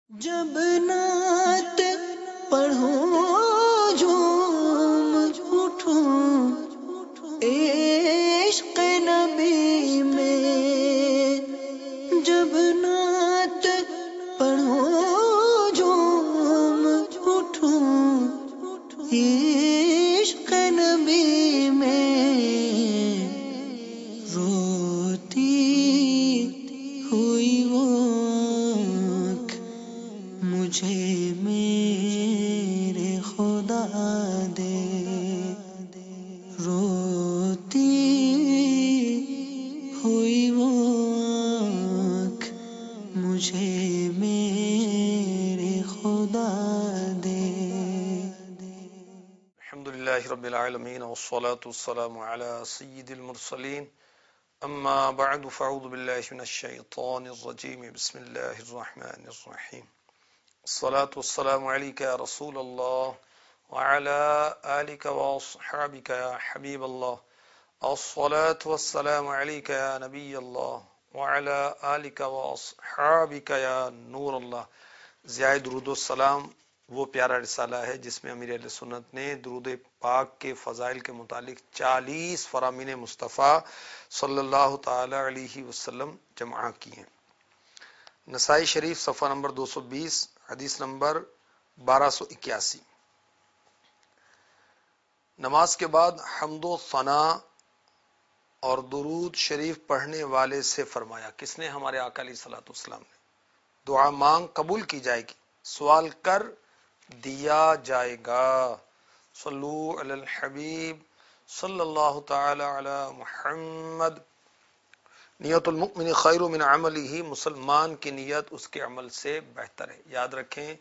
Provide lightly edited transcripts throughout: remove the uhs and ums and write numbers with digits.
جب نعت پڑھوں جھوم اٹھوں عشق نبی میں، جب نعت پڑھوں جھوم اٹھوں عشق نبی میں، روتی ہوئی وہ آنکھ مجھے میرے خدا دے، روتی ہوئی وہ آنکھ مجھے میرے خدا دے۔ الحمدللہ رب العالمین والصلاة والسلام علی سید المرسلین، اما بعد فاعوذ باللہ من الشیطان الرجیم، بسم اللہ الرحمن الرحیم۔ الصلاة والسلام علیک یا رسول اللہ وعلی آلک واصحابک یا حبیب اللہ، الصلاة والسلام علیک یا نبی اللہ وعلی آلک واصحابک یا نور اللہ۔ ضیاء درود السلام وہ پیارا رسالہ ہے جس میں امیر اہل سنت نے درود پاک کے فضائل کے متعلق 40 فرامین مصطفیٰ صلی اللہ تعالی علیہ وسلم جمع کی ہیں۔ نسائی شریف صفحہ نمبر 220، حدیث نمبر 1281۔ نماز کے بعد حمد و ثنا اور درود شریف پڑھنے والے سے فرمایا، کس نے؟ ہمارے آقا علیہ الصلوۃ والسلام نے۔ دعا مانگ قبول کی جائے گی، سوال کر دیا جائے گا۔ صلو علی الحبیب صلی اللہ تعالی علی محمد۔ نیت المؤمن خیر من عملہ، مسلمان کی نیت اس کے عمل سے بہتر ہے۔ یاد رکھیں،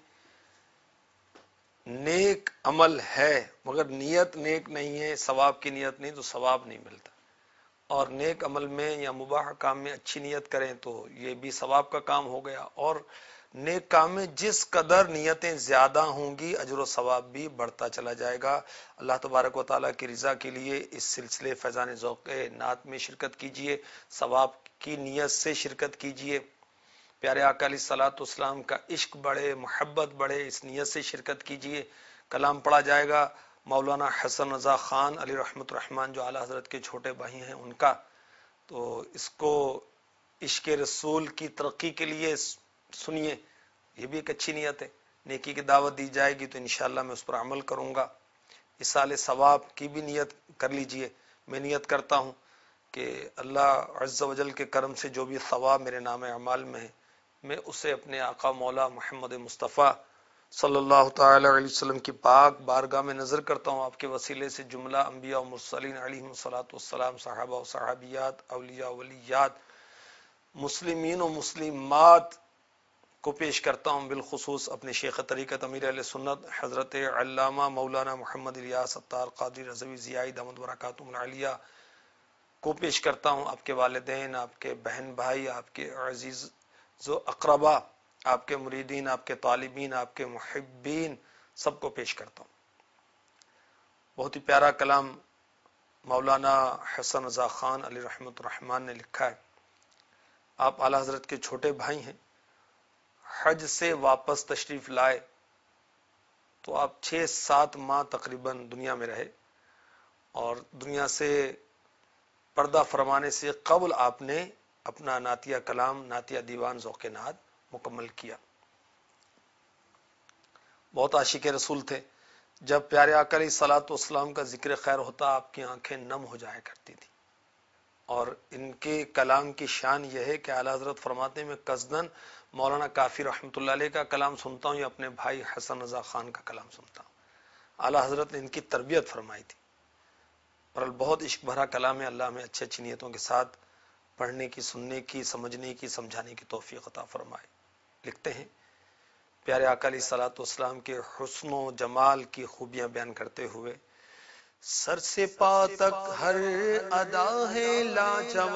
نیک عمل ہے مگر نیت نیک نہیں ہے، ثواب کی نیت نہیں تو ثواب نہیں ملتا۔ اور نیک عمل میں یا مباح کام میں اچھی نیت کریں تو یہ بھی ثواب کا کام ہو گیا، اور نیک کام میں جس قدر نیتیں زیادہ ہوں گی اجر و ثواب بھی بڑھتا چلا جائے گا۔ اللہ تبارک و تعالیٰ کی رضا کے لیے اس سلسلے فیضان ذوق نعت میں شرکت کیجئے، ثواب کی نیت سے شرکت کیجئے، پیارے آقا علیہ الصلوۃ والسلام کا عشق بڑھے، محبت بڑھے، اس نیت سے شرکت کیجئے۔ کلام پڑھا جائے گا مولانا حسن رضا خان علی رحمت الرحمن جو اعلیٰ حضرت کے چھوٹے بھائی ہیں ان کا، تو اس کو عشق رسول کی ترقی کے لیے سنیے، یہ بھی ایک اچھی نیت ہے۔ نیکی کی دعوت دی جائے گی تو انشاءاللہ میں اس پر عمل کروں گا۔ اصال ثواب کی بھی نیت کر لیجئے۔ میں نیت کرتا ہوں کہ اللہ عز و جل کے کرم سے جو بھی ثواب میرے نام اعمال میں ہے، میں اسے اپنے آقا مولا محمد مصطفیٰ صلی اللہ تعالی علیہ وسلم کی پاک بارگاہ میں نظر کرتا ہوں۔ آپ کے وسیلے سے جملہ انبیاء و مرسلین علیہم الصلوۃ والسلام، صحابہ و صحابیات، اولیاء و ولیات، مسلمین و مسلمات کو پیش کرتا ہوں، بالخصوص اپنے شیخ طریقت امیر اہل سنت حضرت علامہ مولانا محمد الیاس اتار قادری رضوی ضیائی دامت برکاتہم العالیہ کو پیش کرتا ہوں، آپ کے والدین، آپ کے بہن بھائی، آپ کے عزیز و اقربا، آپ کے مریدین، آپ کے طالبین، آپ کے محبین، سب کو پیش کرتا ہوں۔ بہت ہی پیارا کلام مولانا حسن رضا خان علی رحمت الرحمن نے لکھا ہے۔ آپ اعلیٰ حضرت کے چھوٹے بھائی ہیں، حج سے واپس تشریف لائے تو آپ 6-7 ماہ تقریباً دنیا میں رہے، اور دنیا سے پردہ فرمانے سے قبل آپ نے اپنا نعتیہ کلام، نعتیہ دیوان ذوق نعت مکمل کیا۔ بہت عاشق رسول تھے، جب پیارے آقا علیہ الصلوۃ والسلام کا ذکر خیر ہوتا آپ کی آنکھیں نم ہو جایا کرتی تھی۔ اور ان کے کلام کی شان یہ ہے کہ اعلیٰ حضرت فرماتے ہیں میں قصداً مولانا کافی رحمۃ اللہ علیہ کا کلام سنتا ہوں یا اپنے بھائی حسن رضا خان کا کلام سنتا ہوں۔ اعلیٰ حضرت نے ان کی تربیت فرمائی تھی، اور بہت عشق بھرا کلام ہے۔ اللہ ہمیں اچھی اچھی نیتوں کے ساتھ پڑھنے کی، سننے کی، سمجھنے کی، سمجھانے کی توفیق عطا فرمائے۔ لکھتے ہیں، پیارے آقا علیہ الصلوۃ والسلام کے حسن و جمال کی خوبیاں بیان کرتے ہوئے، سر سے پا تک ہر ادا ہے لاجواب۔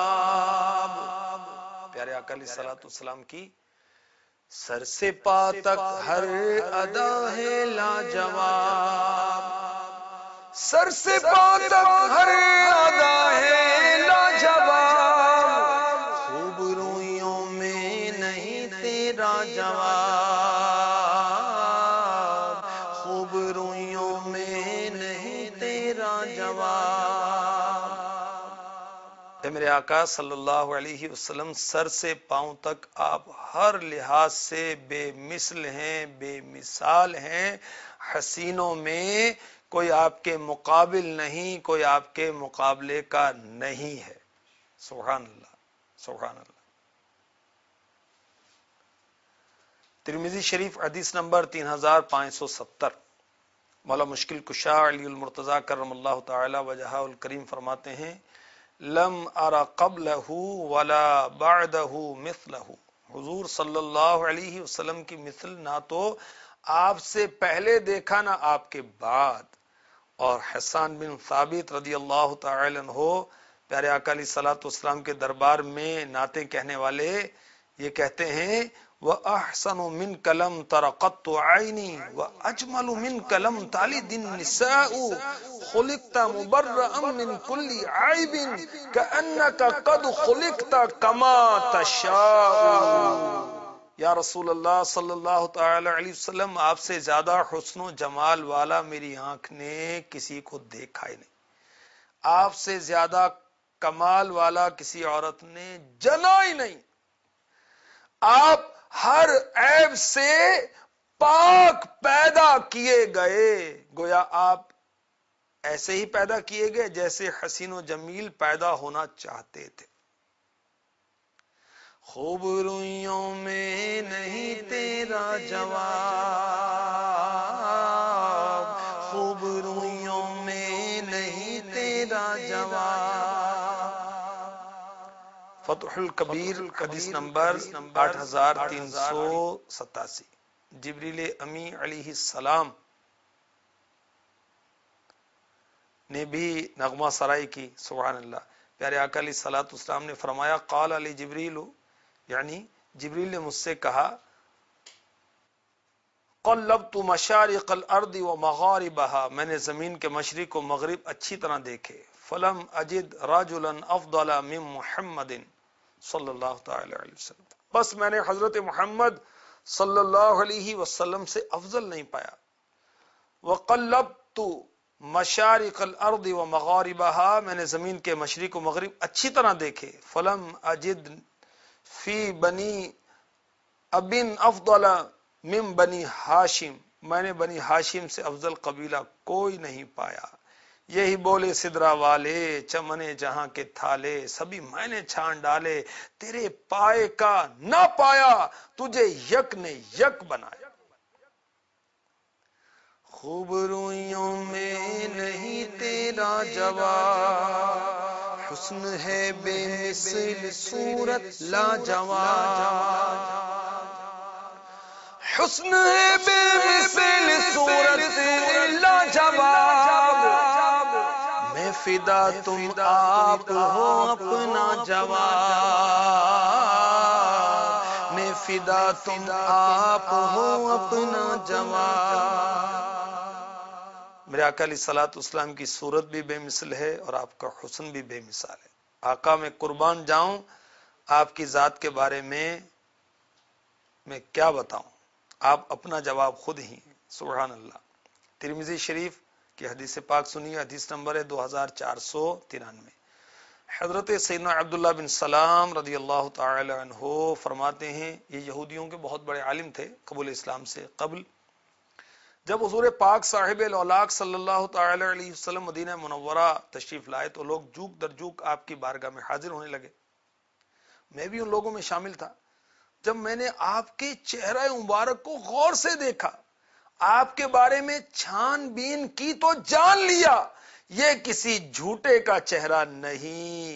پیارے آقا علیہ الصلوۃ والسلام کی سر سے پا تک ہر ادا ہے لاجواب، سر سے پا تک ہر ادا ہے لاجواب، خوب رویوں میں نہیں تیرا جواب، خوبرویوں میں نہیں تیرا جواب۔ اے میرے آقا صلی اللہ علیہ وسلم، سر سے پاؤں تک آپ ہر لحاظ سے بے مثل ہیں، بے مثال ہیں، حسینوں میں کوئی آپ کے مقابل نہیں، کوئی آپ کے مقابلے کا نہیں ہے۔ سبحان اللہ، سبحان اللہ۔ ترمذی شریف حدیث نمبر 3570۔ مولا مشکل کشا علی المرتضی کرم اللہ تعالی وجہہ الکریم فرماتے ہیں، لم ارى قبلہ ولا بعدہ مثلہ۔ حضور صلی اللہ علیہ وسلم کی مثل نہ تو آپ سے پہلے دیکھا نہ آپ کے بعد۔ اور حسان بن ثابت رضی اللہ تعالی عنہ پیارے آقا علیہ الصلوۃ والسلام کے دربار میں نعتیں کہنے والے یہ کہتے ہیں، وَأَحْسَنُ مِنْكَ لَمْ تَرَ قَطُّ عَيْنِي وَأَجْمَلُ مِنْكَ لَمْ تَلِدِ النِّسَاءُ خُلِقْتَ مُبَرَّأً مِنْ كُلِّ عَيْبٍ كَأَنَّكَ قَدْ خُلِقْتَ كَمَا تَشَاءُ۔ یا رسول اللہ صلی اللہ تعالی علیہ وسلم، آپ سے زیادہ حسن و جمال والا میری آنکھ نے کسی کو دیکھا ہی نہیں، آپ سے زیادہ کمال والا کسی عورت نے جنا ہی نہیں۔ آپ ہر عیب سے پاک پیدا کیے گئے، گویا آپ ایسے ہی پیدا کیے گئے جیسے حسین و جمیل پیدا ہونا چاہتے تھے۔ خوبرویوں میں نہیں تیرا جواب، خوبرویوں میں نہیں تیرا جواب۔ فتح الکبیر حدیث نمبر 8387۔ جبریل امی علیہ السلام نے بھی نغمہ سرائی کی۔ سبحان اللہ۔ پیارے آقا علیہ الصلوۃ والسلام نے فرمایا، قال علی جبریل، یعنی جبریل نے مجھ سے کہا، قلبت مشارق الارض ومغاربها، میں نے زمین کے مشرق و مغرب اچھی طرح دیکھے، فلم اجد رجلا افضل من محمد صلی اللہ تعالی علیہ وسلم، بس میں نے حضرت محمد صلی اللہ علیہ وسلم سے افضل نہیں پایا۔ وقلبت مشارق الارض ومغاربها، میں نے زمین کے مشرق و مغرب اچھی طرح دیکھے، فلم اجد فی بنی ابن افضل من بنی ہاشم، میں نے بنی ہاشم سے افضل قبیلہ کوئی نہیں پایا۔ یہی بولے سدرا والے، چمنے جہاں کے تھالے، سبھی میں نے چھان ڈالے، تیرے پائے کا نہ پایا، تجھے یک نے یک بنایا۔ خوبرویوں میں نہیں تیرا جواب، حسن ہے بے مثل صورت لاجواب، حسن ہے بے مثل صورت لاجواب، میں فدا تم آپ ہو اپنا جواب، میں فدا تم آپ ہو اپنا جواب۔ میرے آقا علیہ الصلوۃ والسلام کی صورت بھی بے مثل ہے اور آپ کا حسن بھی بے مثال ہے۔ آقا میں قربان جاؤں، آپ کی ذات کے بارے میں کیا بتاؤں، آپ اپنا جواب خود ہی ہیں۔ سبحان اللہ۔ ترمذی شریف کی حدیث پاک سنیے، حدیث نمبر ہے 2493۔ حضرت سیدنا عبداللہ بن سلام رضی اللہ تعالی عنہ فرماتے ہیں، یہ یہودیوں کے بہت بڑے عالم تھے قبول اسلام سے قبل۔ جب حضور پاک صاحب الاولاق صلی اللہ تعالی علیہ وسلم مدینہ منورہ تشریف لائے تو لوگ جوک در جوک آپ کی بارگاہ میں حاضر ہونے لگے، میں بھی ان لوگوں میں شامل تھا۔ جب میں نے آپ کے چہرہ مبارک کو غور سے دیکھا، آپ کے بارے میں چھان بین کی تو جان لیا یہ کسی جھوٹے کا چہرہ نہیں۔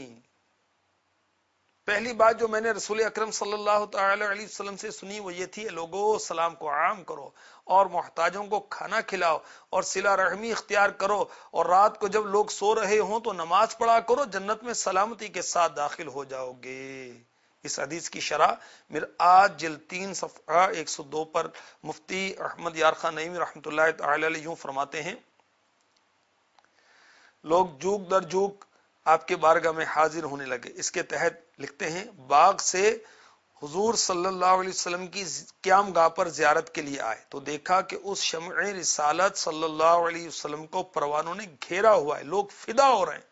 پہلی بات جو میں نے رسول اکرم صلی اللہ تعالی علیہ وسلم سے سنی وہ یہ تھی، لوگوں سلام کو عام کرو اور محتاجوں کو کھانا کھلاؤ اور صلہ رحمی اختیار کرو، اور رات کو جب لوگ سو رہے ہوں تو نماز پڑھا کرو، جنت میں سلامتی کے ساتھ داخل ہو جاؤ گے۔ اس حدیث کی شرح مرآت جلد 3 صفحہ 102 پر مفتی احمد یار خان نعیمی رحمۃ اللہ تعالی علیہ یوں فرماتے ہیں، لوگ جوک در جوک آپ کے بارگاہ میں حاضر ہونے لگے۔ اس کے تحت لکھتے ہیں، باغ سے حضور صلی اللہ علیہ وسلم کی قیام گاہ پر زیارت کے لیے آئے تو دیکھا کہ اس شمع رسالت صلی اللہ علیہ وسلم کو پروانوں نے گھیرا ہوا ہے، لوگ فدا ہو رہے ہیں۔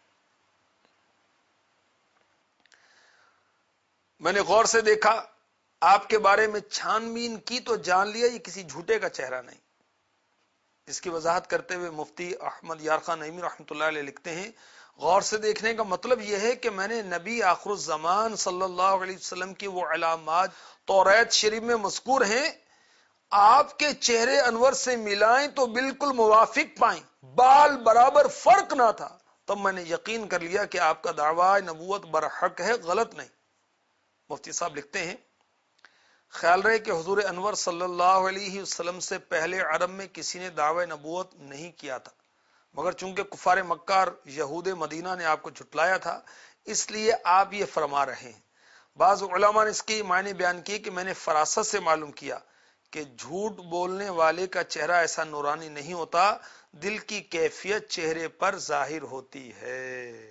میں نے غور سے دیکھا، آپ کے بارے میں چھان بین کی تو جان لیا یہ کسی جھوٹے کا چہرہ نہیں۔ اس کی وضاحت کرتے ہوئے مفتی احمد یار خان نعیمی رحمۃ اللہ علیہ لکھتے ہیں، غور سے دیکھنے کا مطلب یہ ہے کہ میں نے نبی آخر الزمان صلی اللہ علیہ وسلم کی وہ علامات توریت شریف میں مذکور ہیں، آپ کے چہرے انور سے ملائیں تو بالکل موافق پائیں، بال برابر فرق نہ تھا۔ تب میں نے یقین کر لیا کہ آپ کا دعویٰ نبوت برحق ہے، غلط نہیں۔ مفتی صاحب لکھتے ہیں، خیال رہے کہ حضور انور صلی اللہ علیہ وسلم سے پہلے عرب میں کسی نے دعوی نبوت نہیں کیا تھا، مگر چونکہ کفار مکہ اور یہود مدینہ نے آپ کو جھٹلایا تھا اس لیے آپ یہ فرما رہے ہیں۔ بعض علماء نے اس کی معنی بیان کیے کہ میں نے فراست سے معلوم کیا کہ جھوٹ بولنے والے کا چہرہ ایسا نورانی نہیں ہوتا، دل کی کیفیت چہرے پر ظاہر ہوتی ہے۔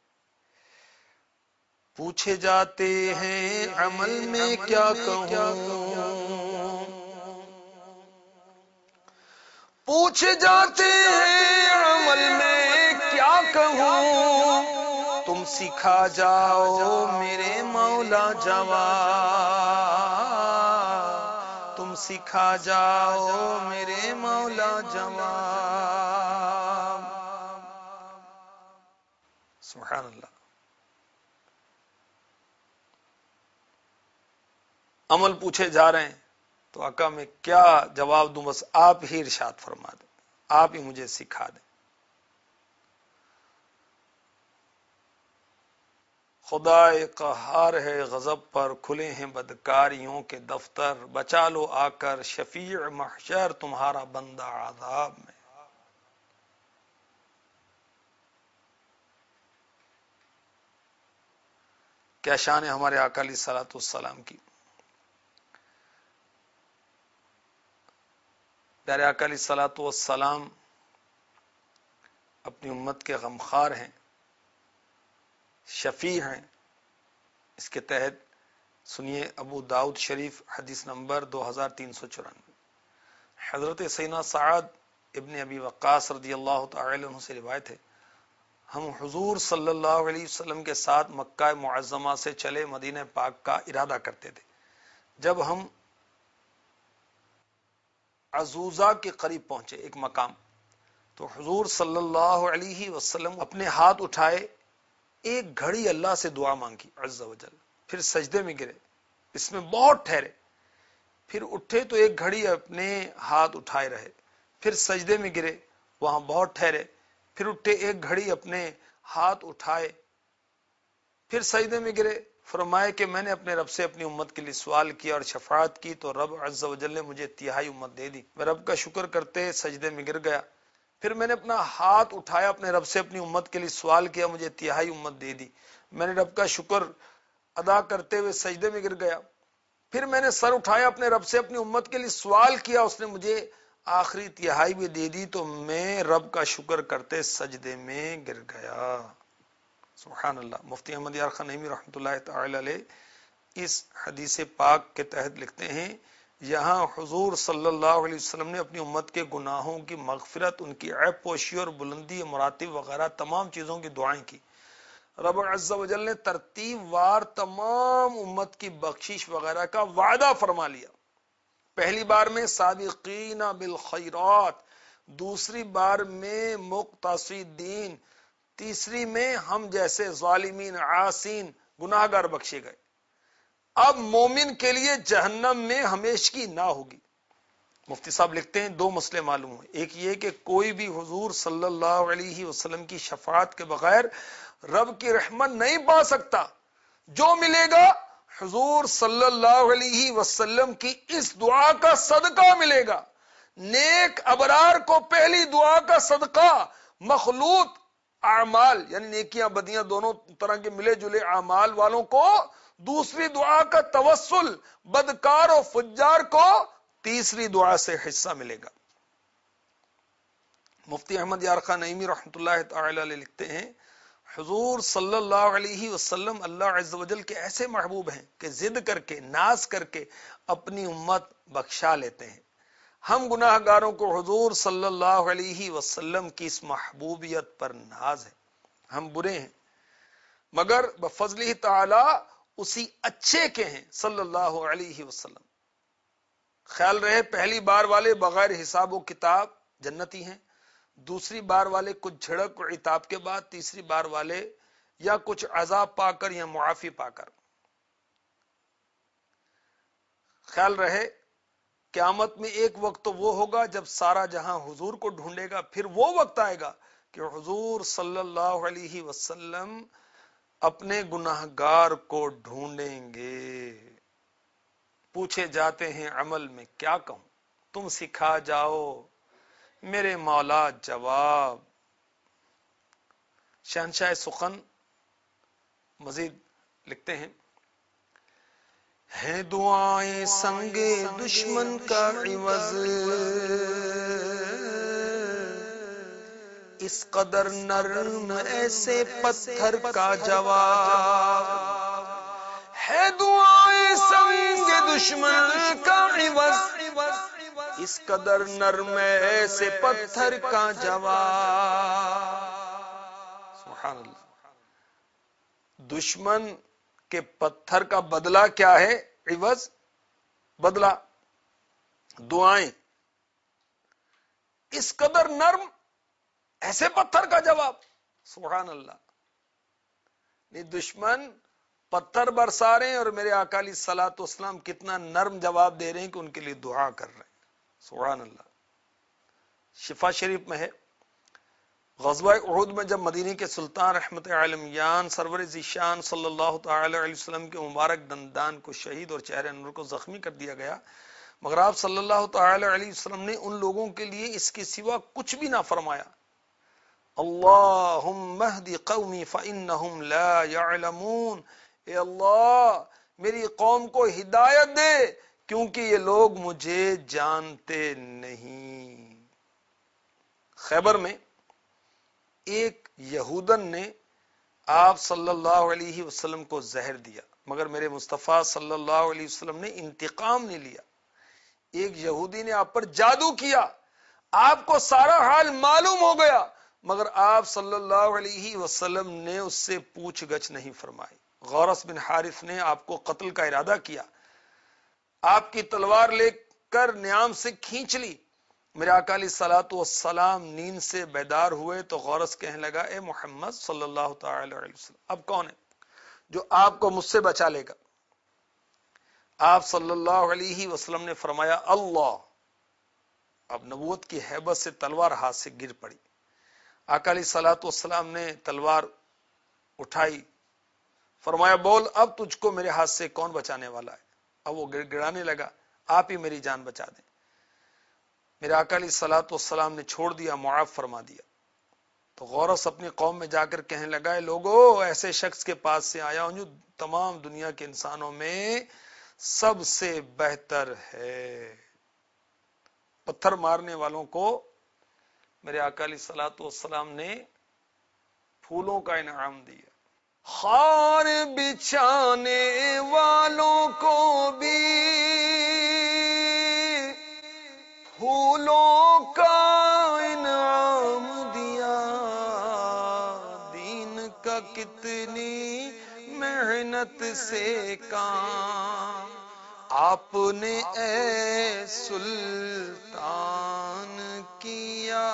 پوچھے جاتے ہیں عمل میں کیا کہوں، پوچھے جاتے ہیں عمل میں کیا کہوں، تم سکھا جاؤ میرے مولا جواب، تم سکھا جاؤ میرے مولا جواب۔ سبحان اللہ۔ عمل پوچھے جا رہے ہیں تو آقا میں کیا جواب دوں، بس آپ ہی ارشاد فرما دیں، آپ ہی مجھے سکھا دیں۔ خدا قہار ہے غضب پر، کھلے ہیں بدکاریوں کے دفتر، بچا لو آ کر شفیع محشر تمہارا بندہ عذاب میں۔ کیا شان ہے ہمارے آقا علیہ الصلوۃ والسلام کی۔ پیارے آقا علیہ الصلوۃ والسلام اپنی امت کے غمخوار ہیں، شفیع ہیں۔ اس کے تحت سنیے ابو داؤد شریف حدیث نمبر 2394، حضرت سیدنا سعد ابن ابی وقاص رضی اللہ تعالی عنہ سے روایت ہے، ہم حضور صلی اللہ علیہ وسلم کے ساتھ مکہ معظمہ سے چلے مدینہ پاک کا ارادہ کرتے تھے۔ جب ہم عزوزہ کے قریب پہنچے، ایک مقام، تو حضور صلی اللہ علیہ وسلم اپنے ہاتھ اٹھائے، ایک گھڑی اللہ سے دعا مانگی عز و جل، پھر سجدے میں گرے، اس میں بہت ٹھہرے، پھر اٹھے تو ایک گھڑی اپنے ہاتھ اٹھائے رہے، پھر سجدے میں گرے، وہاں بہت ٹھہرے، پھر اٹھے ایک گھڑی اپنے ہاتھ اٹھائے، پھر سجدے میں گرے، فرمائے کہ میں نے اپنے رب سے اپنی امت کے لیے سوال کیا اور شفاعت کی تو رب عز و جل نے مجھے تہائی امت دے دی۔ میں رب کا شکر کرتے سجدے میں گر گیا، پھر میں نے اپنا ہاتھ اٹھایا، اپنے رب سے اپنی امت کے لیے سوال کیا، مجھے تہائی امت دے دی۔ میں نے رب کا شکر ادا کرتے ہوئے سجدے میں گر گیا، پھر میں نے سر اٹھایا، اپنے رب سے اپنی امت کے لیے سوال کیا، اس نے مجھے آخری تہائی بھی دے دی، تو میں رب کا شکر کرتے سجدے میں گر گیا۔ سبحان اللہ۔ مفتی احمد یار خان نعیمی رحمۃ اللہ تعالی علیہ اس حدیث پاک کے تحت لکھتے ہیں، یہاں حضور صلی اللہ علیہ وسلم نے اپنی امت کے گناہوں کی مغفرت، ان کی عیب پوشی اور بلندی مراتب وغیرہ تمام چیزوں کی دعائیں کی۔ رب عز و جل نے ترتیب وار تمام امت کی بخشش وغیرہ کا وعدہ فرما لیا۔ پہلی بار میں سابقین بالخیرات، دوسری بار میں مقتصدین، تیسری میں ہم جیسے ظالمین عاصین گناہگار بخشے گئے۔ اب مومن کے لیے جہنم میں ہمیشگی نہ ہوگی۔ مفتی صاحب لکھتے ہیں دو مسئلے معلوم ہوئے، ایک یہ کہ کوئی بھی حضور صلی اللہ علیہ وسلم کی شفاعت کے بغیر رب کی رحمت نہیں پا سکتا، جو ملے گا حضور صلی اللہ علیہ وسلم کی اس دعا کا صدقہ ملے گا۔ نیک ابرار کو پہلی دعا کا صدقہ، مخلوط اعمال یعنی نیکیاں بدیاں دونوں طرح کے ملے جلے اعمال والوں کو دوسری دعا کا توسل، بدکار و فجار کو تیسری دعا سے حصہ ملے گا۔ مفتی احمد یار خان نعیمی رحمۃ اللہ تعالی علیہ لکھتے ہیں، حضور صلی اللہ علیہ وسلم اللہ عز و جل کے ایسے محبوب ہیں کہ ضد کر کے ناز کر کے اپنی امت بخشا لیتے ہیں. ہم گناہ گاروں کو حضور صلی اللہ علیہ وسلم کی اس محبوبیت پر ناز ہے. ہم برے ہیں مگر بفضلہ تعالی اسی اچھے کے ہیں صلی اللہ علیہ وسلم. خیال رہے پہلی بار والے بغیر حساب و کتاب جنتی ہیں، دوسری بار والے کچھ جھڑک و عتاب کے بعد، تیسری بار والے یا کچھ عذاب پا کر یا معافی پا کر. خیال رہے قیامت میں ایک وقت تو وہ ہوگا جب سارا جہاں حضور کو ڈھونڈے گا، پھر وہ وقت آئے گا کہ حضور صلی اللہ علیہ وسلم اپنے گناہ گار کو ڈھونڈیں گے. پوچھے جاتے ہیں عمل میں کیا کہوں، تم سکھا جاؤ میرے مولا جواب. شہنشاہ سخن مزید لکھتے ہیں دعائیں سنگ دشمن کا عوض، اس قدر نرم ایسے پتھر کا جواب. ہے دعائیں سنگ دشمن کا عوض، اس قدر نرم ایسے پتھر کا جواب. سبحان اللہ. دشمن کے پتھر کا بدلہ کیا ہے؟ عوض، بدلہ. دعائیں اس قدر نرم ایسے پتھر کا جواب. سبحان اللہ. دشمن پتھر برسا رہے ہیں اور میرے آقا علیہ الصلوۃ والسلام کتنا نرم جواب دے رہے ہیں کہ ان کے لیے دعا کر رہے ہیں. سبحان اللہ. شفا شریف میں ہے غزوہ احد میں جب مدینے کے سلطان رحمت عالمیان سرور ذیشان صلی اللہ تعالی علیہ وسلم کے مبارک دندان کو شہید اور چہرے انور کو زخمی کر دیا گیا، مگر آپ صلی اللہ تعالی علیہ وسلم نے ان لوگوں کے لیے اس کے سوا کچھ بھی نہ فرمایا. اللہم اہد قومی فانہم لا یعلمون. اے اللہ میری قوم کو ہدایت دے کیونکہ یہ لوگ مجھے جانتے نہیں. خیبر میں ایک یہودن نے آپ صلی اللہ علیہ وسلم کو زہر دیا، مگر میرے مصطفیٰ صلی اللہ علیہ وسلم نے انتقام نہیں لیا. ایک یہودی نے آپ پر جادو کیا، آپ کو سارا حال معلوم ہو گیا، مگر آپ صلی اللہ علیہ وسلم نے اس سے پوچھ گچھ نہیں فرمائی. غورث بن حارث نے آپ کو قتل کا ارادہ کیا، آپ کی تلوار لے کر نیام سے کھینچ لی. میرے آقا علیہ الصلوۃ والسلام نیند سے بیدار ہوئے تو غورث کہنے لگا اے محمد صلی اللہ تعالی علیہ وسلم، اب کون ہے جو آپ کو مجھ سے بچا لے گا؟ آپ صلی اللہ علیہ وسلم نے فرمایا اللہ. اب نبوت کی ہیبت سے تلوار ہاتھ سے گر پڑی. آقا علیہ الصلوۃ والسلام نے تلوار اٹھائی، فرمایا بول اب تجھ کو میرے ہاتھ سے کون بچانے والا ہے؟ اب وہ گڑ گڑانے لگا آپ ہی میری جان بچا دیں. میرے آقا علیہ الصلوۃ والسلام نے چھوڑ دیا، معاف فرما دیا. تو غورث اپنی قوم میں جا کر کہنے لگا اے لوگو ایسے شخص کے پاس سے آیا ہوں جو تمام دنیا کے انسانوں میں سب سے بہتر ہے. پتھر مارنے والوں کو میرے آقا علیہ الصلوۃ والسلام نے پھولوں کا انعام دیا. خار بچھانے والوں کو بھی پھولوں کا انعام دیا. دین کا کتنی محنت سے کام آپ نے اے سلطان کیا.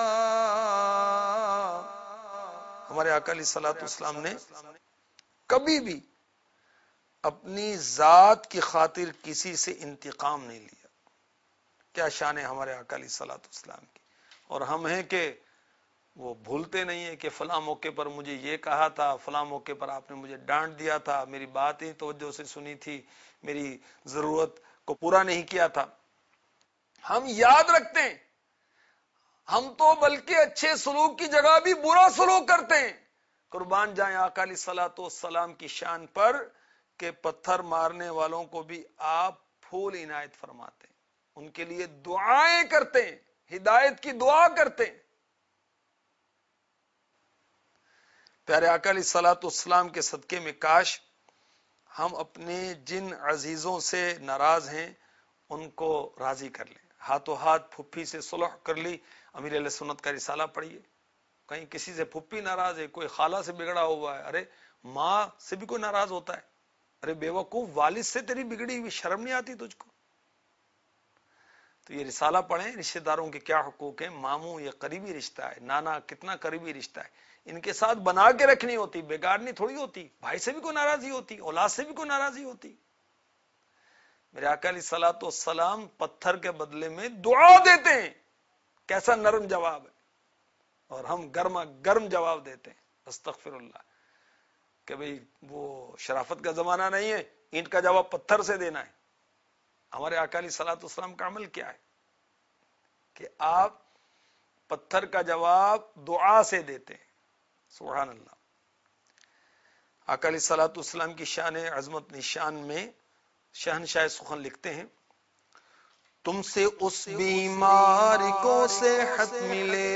ہمارے آقا علیہ الصلوۃ والسلام نے کبھی بھی اپنی ذات کی خاطر کسی سے انتقام نہیں لیا. کیا شان ہے ہمارے آقا علیہ الصلوۃ والسلام کی. اور ہم ہیں کہ وہ بھولتے نہیں ہیں کہ فلاں موقع پر مجھے یہ کہا تھا، فلاں موقع پر آپ نے مجھے ڈانٹ دیا تھا، میری بات ہی توجہ سے سنی تھی، میری ضرورت کو پورا نہیں کیا تھا. ہم یاد رکھتے ہیں، ہم تو بلکہ اچھے سلوک کی جگہ بھی برا سلوک کرتے ہیں. قربان جائیں آقا علیہ الصلوۃ والسلام کی شان پر کہ پتھر مارنے والوں کو بھی آپ پھول عنایت فرماتے ہیں، ان کے لیے دعائیں کرتے ہیں، ہدایت کی دعا کرتے ہیں. پیارے آقا علیہ الصلوۃ والسلام کے صدقے میں کاش ہم اپنے جن عزیزوں سے ناراض ہیں ان کو راضی کر لیں. ہاتھوں ہاتھ پھپھی سے صلح کر لی. امیر علیہ سنت کا رسالہ پڑھیے. کہیں کسی سے پھپھی ناراض ہے, کوئی خالہ سے بگڑا ہوا ہے, ارے ماں سے بھی کوئی ناراض ہوتا ہے. ارے بے وقوف, والد سے تیری بگڑی ہوئی, شرم نہیں آتی تجھ کو؟ تو یہ رسالہ پڑھیں, رشتہ داروں کے کیا حقوق ہیں. ماموں یہ قریبی رشتہ ہے, نانا کتنا قریبی رشتہ ہے, ان کے ساتھ بنا کے رکھنی ہوتی, بگاڑنی تھوڑی ہوتی. بھائی سے بھی کوئی ناراضی ہوتی, اولاد سے بھی کوئی ناراضی ہوتی. میرے آقا علیہ الصلوۃ والسلام پتھر کے بدلے میں دعا دیتے ہیں. کیسا نرم جواب ہے, اور ہم گرما گرم جواب دیتے ہیں. استغفر اللہ, کہ بھئی وہ شرافت کا زمانہ نہیں ہے, اینٹ کا جواب پتھر سے دینا ہے. ہمارے آقا علیہ الصلوۃ والسلام کا عمل کیا ہے کہ آپ پتھر کا جواب دعا سے دیتے ہیں. سبحان اللہ. آقا علیہ الصلوۃ والسلام کی شان عظمت نشان میں شہنشاہ سخن لکھتے ہیں, تم سے اس بیمار کو صحت ملے,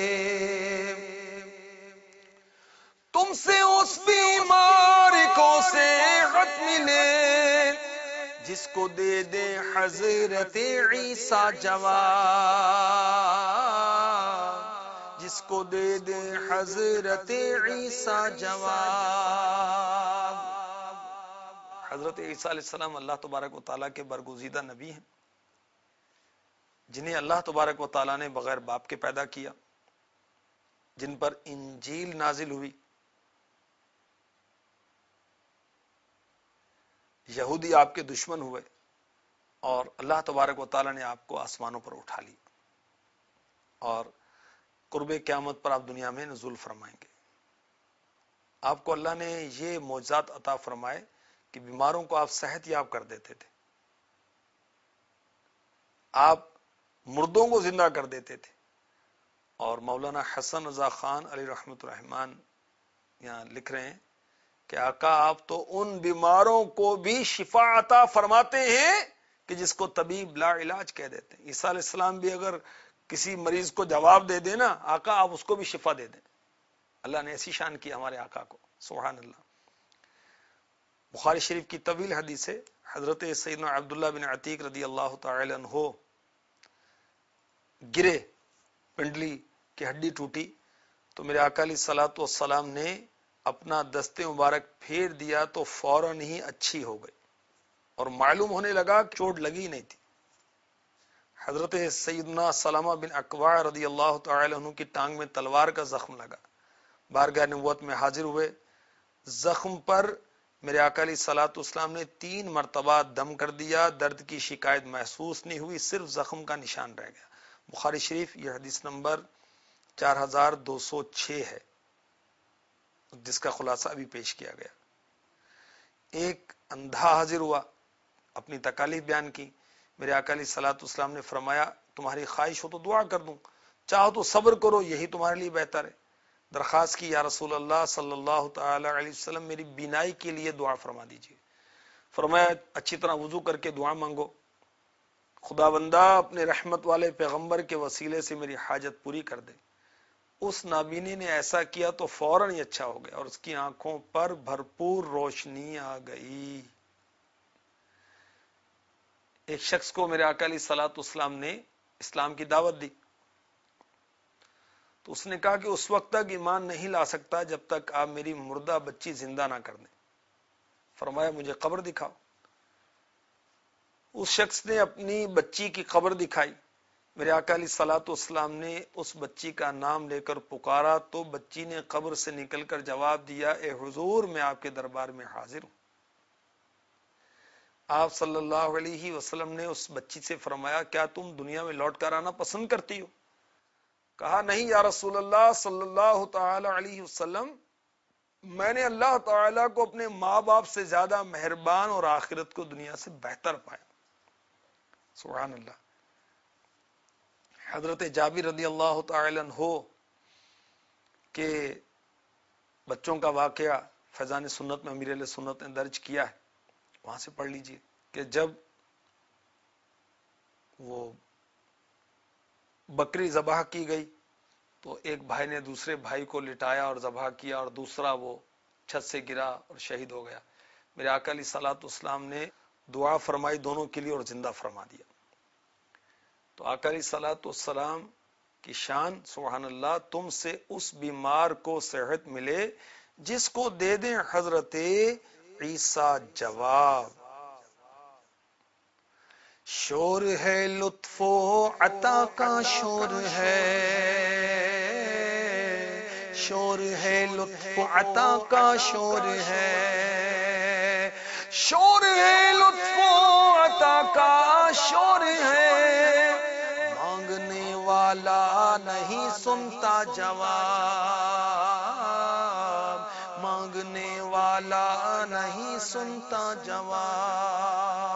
تم سے اس بیمار کو صحت ملے, جس کو دے دے حضرت عیسیٰ جواب, جس کو دے دے حضرت عیسیٰ جواب. حضرت عیسیٰ علیہ السلام اللہ تبارک و تعالیٰ کے برگزیدہ نبی ہیں, جنہیں اللہ تبارک و تعالیٰ نے بغیر باپ کے پیدا کیا, جن پر انجیل نازل ہوئی. یہودی آپ کے دشمن ہوئے اور اللہ تبارک و تعالیٰ نے آپ کو آسمانوں پر اٹھا لی, اور قرب قیامت پر آپ دنیا میں نزول فرمائیں گے. آپ کو اللہ نے یہ معجزات عطا فرمائے کہ بیماروں کو آپ صحت یاب کر دیتے تھے, آپ مردوں کو زندہ کر دیتے تھے. اور مولانا حسن رضا خان علی رحمت الرحمان یہاں لکھ رہے ہیں کہ آقا آپ تو ان بیماروں کو بھی شفا عطا فرماتے ہیں کہ جس کو طبیب لا علاج کہہ دیتے ہیں. عیسیٰ علیہ السلام بھی اگر کسی مریض کو جواب دے دیں نا, آقا آپ اس کو بھی شفا دے دیں. اللہ نے ایسی شان کی ہمارے آقا کو, سبحان اللہ. بخاری شریف کی طویل حدیث ہے, حضرت سیدنا عبداللہ بن عتیق رضی اللہ تعالی عنہ گرے, پنڈلی کی ہڈی ٹوٹی, تو میرے آقا علیہ الصلوۃ والسلام نے اپنا دست مبارک پھیر دیا تو فوراً ہی اچھی ہو گئی, اور معلوم ہونے لگا کہ چوٹ لگی نہیں تھی. حضرت سیدنا سلامہ بن اکوع رضی اللہ تعالی عنہ کی ٹانگ میں تلوار کا زخم لگا, بارگاہ نبوت میں حاضر ہوئے. زخم پر میرے آقا علیہ الصلوۃ والسلام نے 3 مرتبہ دم کر دیا, درد کی شکایت محسوس نہیں ہوئی, صرف زخم کا نشان رہ گیا. بخاری شریف یہ حدیث نمبر 4206 ہے, جس کا خلاصہ ابھی پیش کیا گیا. ایک اندھا حاضر ہوا, اپنی تکالیف بیان کی. میرے آقا علیہ الصلوۃ والسلام نے فرمایا تمہاری خواہش ہو تو دعا کر دوں, چاہو تو صبر کرو, یہی تمہارے لیے بہتر ہے. درخواست کی, یا رسول اللہ صلی اللہ تعالی علیہ وسلم میری بینائی کے لیے دعا فرما دیجیے. فرمایا اچھی طرح وضو کر کے دعا مانگو, خدا بندہ اپنے رحمت والے پیغمبر کے وسیلے سے میری حاجت پوری کر دے. اس نابینے نے ایسا کیا تو فوراً ہی اچھا ہو گیا, اور اس کی آنکھوں پر بھرپور روشنی آ گئی. ایک شخص کو میرے آقا علیہ الصلوۃ والسلام نے اسلام کی دعوت دی, تو اس نے کہا کہ اس وقت تک ایمان نہیں لا سکتا جب تک آپ میری مردہ بچی زندہ نہ کر دیں. فرمایا مجھے قبر دکھاؤ. اس شخص نے اپنی بچی کی قبر دکھائی. میرے آقا علیہ الصلوۃ والسلام نے اس بچی کا نام لے کر پکارا تو بچی نے قبر سے نکل کر جواب دیا, اے حضور میں آپ کے دربار میں حاضر ہوں. آپ صلی اللہ علیہ وسلم نے اس بچی سے فرمایا کیا تم دنیا میں لوٹ کر آنا پسند کرتی ہو؟ کہا نہیں یا رسول اللہ صلی اللہ تعالی علیہ وسلم, میں نے اللہ تعالیٰ کو اپنے ماں باپ سے زیادہ مہربان اور آخرت کو دنیا سے بہتر پایا. سبحان اللہ. حضرت جابر رضی اللہ تعالی عنہ کے بچوں کا واقعہ فیضان سنت میں امیر علیہ سنت نے درج کیا ہے, وہاں سے پڑھ لیجئے کہ جب وہ بکری ذبح کی گئی تو ایک بھائی نے دوسرے بھائی کو لٹایا اور ذبح کیا اور دوسرا وہ چھت سے گرا اور شہید ہو گیا. میرے آقا علیہ الصلوۃ والسلام نے دعا فرمائی دونوں کے لیے اور زندہ فرما دیا. تو آقا علیہ الصلوۃ والسلام کی شان سبحان اللہ، تم سے اس بیمار کو صحت ملے جس کو دے دیں حضرت عیسیٰ جواب. شور ہے لطف و عطا کا شور ہے، شور ہے لطف و عطا کا شور ہے، شور ہے لطف و عطا کا شور ہے، مانگنے والا نہیں سنتا جواب، مانگنے والا نہیں سنتا جواب.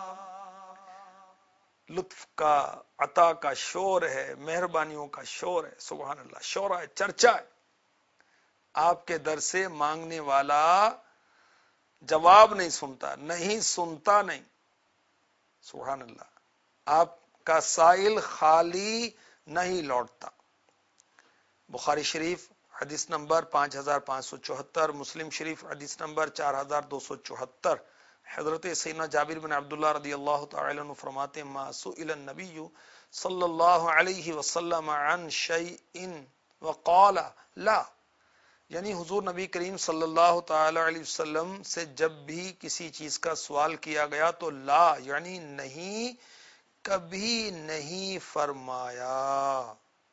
لطف کا عطا کا شور ہے، مہربانیوں کا شور ہے. سبحان اللہ، شور ہے، چرچا ہے. آپ کے در سے مانگنے والا جواب نہیں سنتا، نہیں سنتا نہیں. سبحان اللہ، آپ کا سائل خالی نہیں لوٹتا. بخاری شریف حدیث نمبر 5574، مسلم شریف حدیث نمبر 4274. حضرت سیدنا جابر بن عبداللہ رضی اللہ تعالی عنہ فرماتے ہیں ما سئل النبی صلی اللہ علیہ وسلم عن شیء وقال لا، یعنی حضور نبی کریم صلی اللہ تعالی علیہ وسلم سے جب بھی کسی چیز کا سوال کیا گیا تو لا یعنی نہیں، کبھی نہیں فرمایا.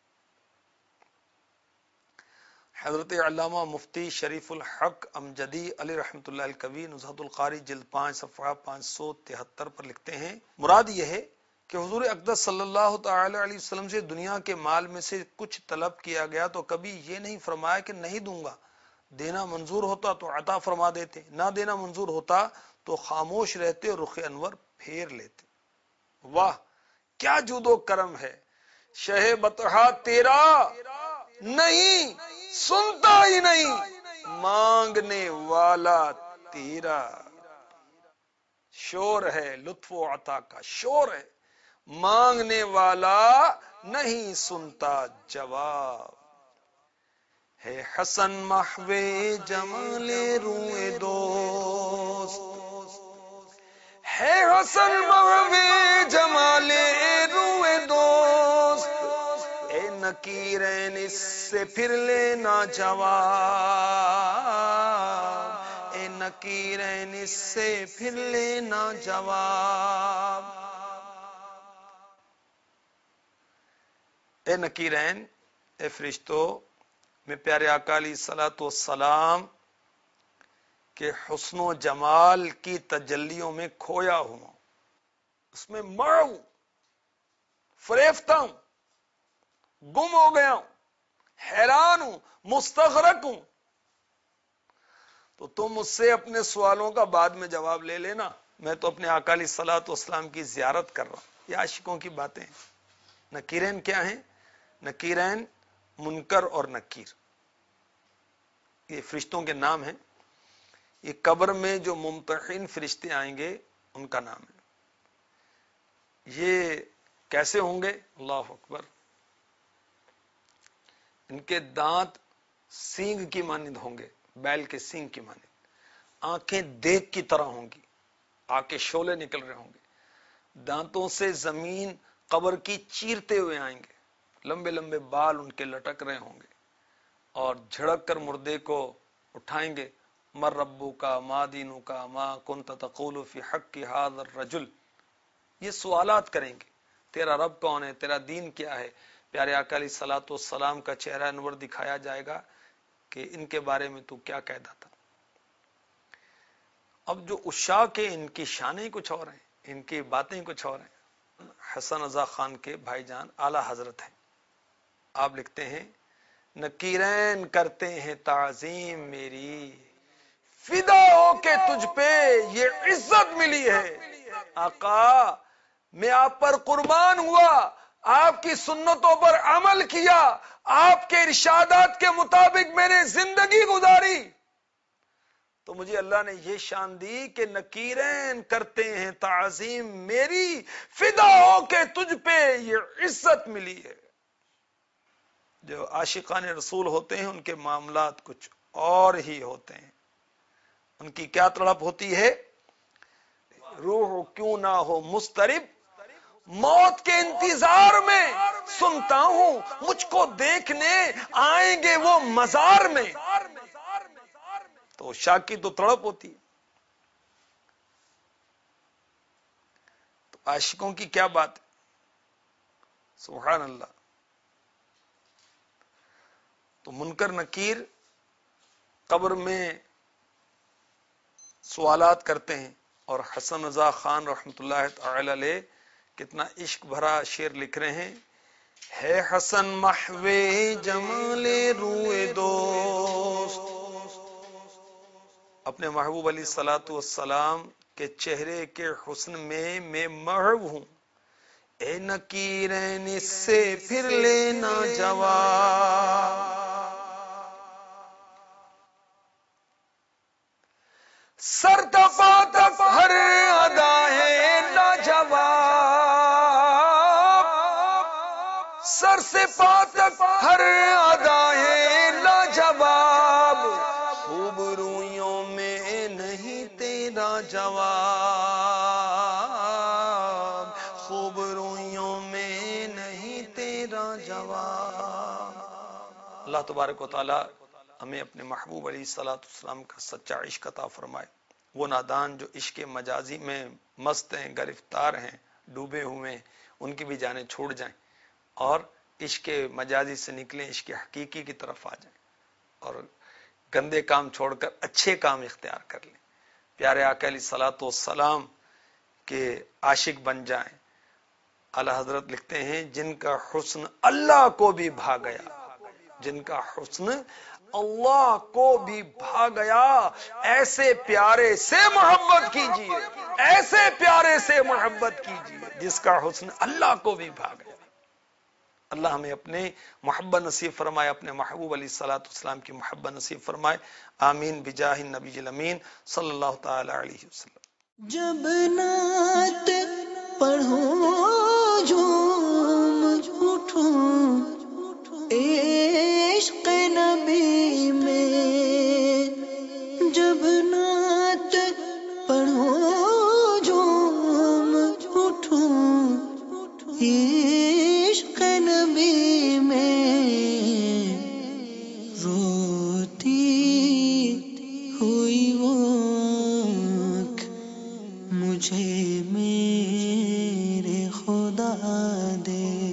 حضرت علامہ مفتی شریف الحق امجدی علی رحمۃ اللہ الکوی نزہۃ القاری جلد 5 صفحہ 573 پر لکھتے ہیں مراد یہ ہے کہ حضور اقدس صلی اللہ تعالی علیہ وسلم سے دنیا کے مال میں سے کچھ طلب کیا گیا تو کبھی یہ نہیں فرمایا کہ نہیں دوں گا. دینا منظور ہوتا تو عطا فرما دیتے، نہ دینا منظور ہوتا تو خاموش رہتے اور رخ انور پھیر لیتے. واہ کیا جود و کرم ہے شہ بطحا تیرا، نہیں سنتا ہی نہیں مانگنے والا تیرا. شور ہے لطف و عطا کا شور ہے، مانگنے والا نہیں سنتا جواب. ہے حسن محو جمال روئے دوست، ہے حسن محو جمال روئے دوست، اے نکیرین اس سے پھر لینا جواب، اے نکیرین اس سے پھر لینا جواب. اے نکیرین، اے فرشتو، میں پیارے آقا علیہ الصلوۃ والسلام کے حسن و جمال کی تجلیوں میں کھویا ہوں، اس میں مر ہوں، فریفتہ ہوں، گم ہو گیا ہوں، حیران ہوں، مستغرق ہوں. تو تم مجھ سے اپنے سوالوں کا بعد میں جواب لے لینا، میں تو اپنے آقا علیہ الصلوۃ والسلام کی زیارت کر رہا ہوں. یہ عاشقوں کی باتیں ہیں. نکیرین کیا ہیں؟ نکیرین منکر اور نکیر، یہ فرشتوں کے نام ہیں. یہ قبر میں جو ممتحن فرشتے آئیں گے ان کا نام ہے. یہ کیسے ہوں گے؟ اللہ اکبر. ان کے دانت سینگ کی مانند ہوں گے، بیل کے سینگ کی مانند. آنکھیں دیگ کی طرح ہوں گی، آنکھ کے شعلے نکل رہے ہوں گے. دانتوں سے زمین قبر کی چیرتے ہوئے آئیں گے. لمبے لمبے بال ان کے لٹک رہے ہوں گے اور جھڑک کر مردے کو اٹھائیں گے. مر ربو کا، ما دینو کا، ما کنت تقول فی حق ھذا الرجل. یہ سوالات کریں گے، تیرا رب کون ہے، تیرا دین کیا ہے. پیارے آقا علیہ الصلوۃ والسلام کا چہرہ انور دکھایا جائے گا کہ ان کے بارے میں تو کیا کہتا تھا. اب جو عشاق ہیں ان کی شانیں کچھ اور ہیں، ان کی باتیں کچھ اور ہیں. حسن رضا خان کے بھائی جان اعلی حضرت ہیں. آپ لکھتے ہیں نکیرین کرتے ہیں تعظیم میری، فدا ہو کے تجھ پہ یہ عزت ملی ہے. آقا میں آپ پر قربان ہوا، آپ کی سنتوں پر عمل کیا، آپ کے ارشادات کے مطابق میں نے زندگی گزاری، تو مجھے اللہ نے یہ شان دی کہ نکیرین کرتے ہیں تعظیم میری، فدا ہو کے تجھ پہ یہ عزت ملی ہے. جو عاشقان رسول ہوتے ہیں ان کے معاملات کچھ اور ہی ہوتے ہیں. ان کی کیا تڑپ ہوتی ہے؟ روح کیوں نہ ہو مضطرب، موت کے انتظار میں سنتا ہوں مجھ کو دیکھنے آئیں گے وہ مزار میں. تو شاک کی تو تڑپ ہوتی ہے. تو عاشقوں کی کیا بات ہے، سبحان اللہ. تو منکر نکیر قبر میں سوالات کرتے ہیں، اور حسن رضا خان رحمت اللہ تعالی علیہ کتنا عشق بھرا شعر لکھ رہے ہیں. ہے حسن محو جمال روئے دوست، اپنے محبوب علیہ الصلوۃ والسلام کے چہرے کے حسن میں محو ہوں. اے نکیرین اس سے پھر لینا جواب، سر دفا تک ہر ادا ہے لاجواب، سر سے پا تک ہر ادا ہے لاجواب، خوب رویوں میں نہیں تیرا جواب، خوب رویوں میں نہیں تیرا جواب. اللہ تبارک و تعالی ہمیں اپنے محبوب علیہ الصلوۃ والسلام کا سچا عشق عطا فرمائے. وہ نادان جو عشق مجازی میں مست ہیں، گرفتار ہیں، ڈوبے ہوئے ہیں، ان کی بھی جانیں چھوڑ جائیں اور عشق مجازی سے نکلیں، عشق حقیقی کی طرف آ جائیں اور گندے کام چھوڑ کر اچھے کام اختیار کر لیں. پیارے آقا علیہ الصلوۃ والسلام کے عاشق بن جائیں. اعلی حضرت لکھتے ہیں جن کا حسن اللہ کو بھی بھا گیا، جن کا حسن اللہ کو بھی بھا گیا، ایسے پیارے سے محبت کیجیے، ایسے پیارے سے محبت کیجیے جس کا حسن اللہ کو بھی بھا گیا. اللہ ہمیں اپنے محبت نصیب فرمائے، اپنے محبوب علیہ الصلوۃ والسلام کی محبت نصیب فرمائے. آمین بجاہ النبی الامین صلی اللہ تعالی علیہ وسلم. جب نعت پڑھوں جھوم اٹھوں عشق نبی میں، جب نعت پڑھوں جھوم اٹھوں عشق نبی میں، روتی ہوئی وہ آنکھ مجھے میرے خدا دے.